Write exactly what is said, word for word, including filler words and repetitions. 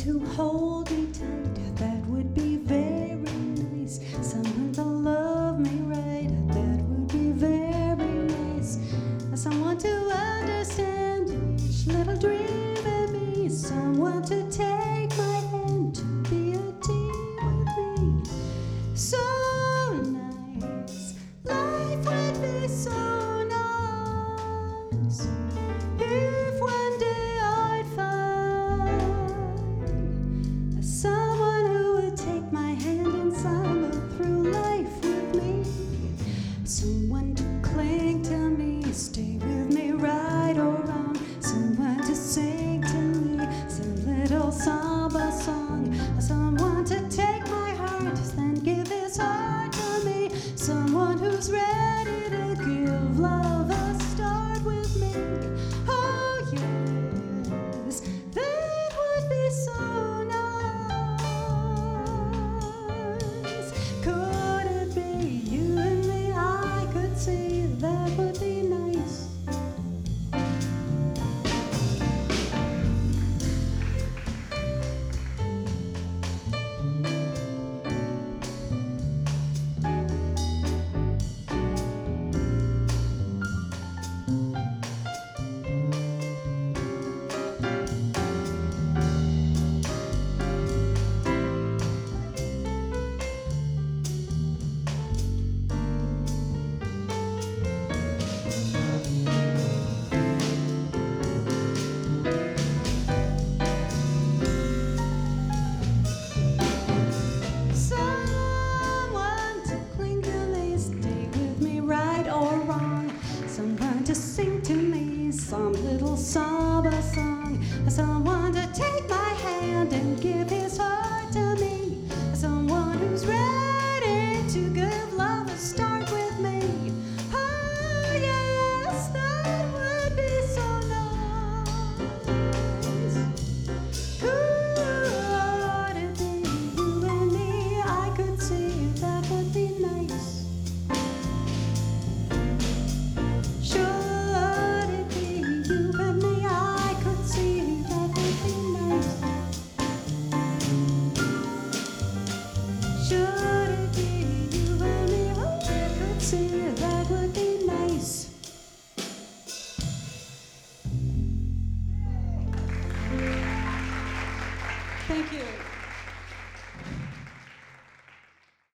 to hold me tight, that would be very nice. Someone to love me right, that would be very nice. Someone to understand each little dream in me. Someone to take my hand, to be a team with me. So nice, life would be so nice if one day I'd find someone who would take my hand and summer through life with me. Someone to cling to me, stay with me right or wrong. Someone to sing to me some little samba song. Someone to take my heart, then give his heart to me. Someone who's ready to give love a start with me. Oh yes, that would be so nice. Could it be you and me? I could see that would be nice. Someone to cling to me, stay with me right or wrong. Someone to sing to me some little samba song. Someone to take my hand and give his heart to me. Someone who's ready to give love a start with me. Oh yes, that would be so nice. Could it be you and me? I could see that would be nice. Should it be you and me? I could see that would be nice. Should it be you and me? Oh, I could see that would be nice. Thank you.